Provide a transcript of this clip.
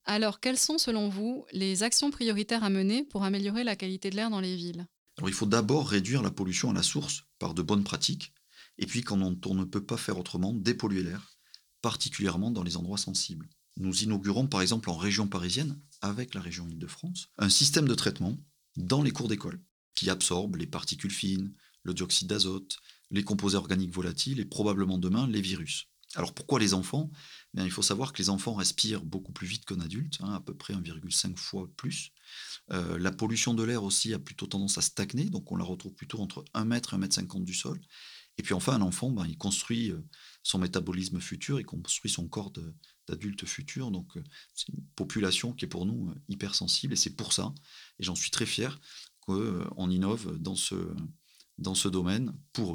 Alors, quelles sont selon vous les actions prioritaires à mener pour améliorer la qualité de l'air dans les villes? Alors il faut d'abord réduire la pollution à la source par de bonnes pratiques, et puis quand on ne peut pas faire autrement, dépolluer l'air, particulièrement dans les endroits sensibles. Nous inaugurons par exemple en région parisienne, avec la région Île-de-France, un système de traitement dans les cours d'école qui absorbe les particules fines, le dioxyde d'azote, les composés organiques volatiles et probablement demain les virus. Alors pourquoi les enfants? Bien, il faut savoir que les enfants respirent beaucoup plus vite qu'un adulte, hein, à peu près 1,5 fois plus. La pollution de l'air aussi a plutôt tendance à stagner, donc on la retrouve plutôt entre 1 mètre et 1,50 m du sol. Et puis enfin, un enfant, ben, il construit son métabolisme futur, il construit son corps d'adulte futur. Donc c'est une population qui est pour nous hypersensible, et c'est pour ça, et j'en suis très fier, qu'on innove dans ce domaine pour